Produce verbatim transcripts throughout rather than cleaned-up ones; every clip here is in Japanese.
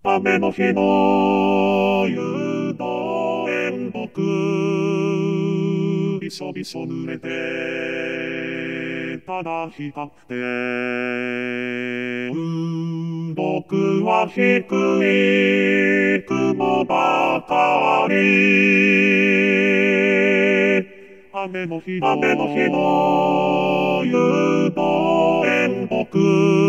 雨の日の夕の遠木、びしょびしょ濡れて、ただ光って、僕は低い雲ばかり。雨の日の雨の日の夕の遠木、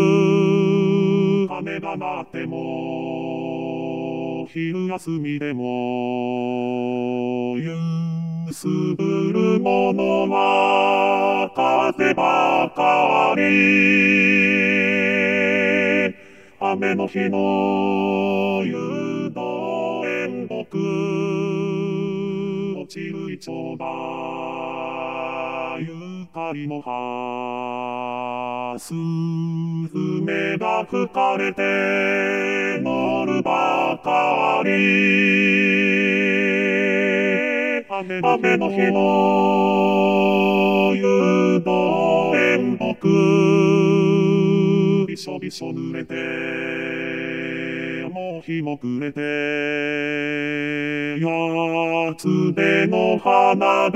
鐘が鳴っても昼休みでも揺すぶるものは風ばかり。雨の日の夕の遠木、落ちるイチョウがゆかりの葉、スズメが吹かれて乗るばかり。雨の日の夕の遠木、びしょびしょ濡れて、もう日も暮れて、やつでの花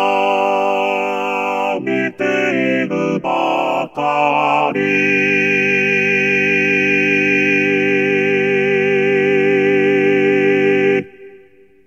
が見ているばかり。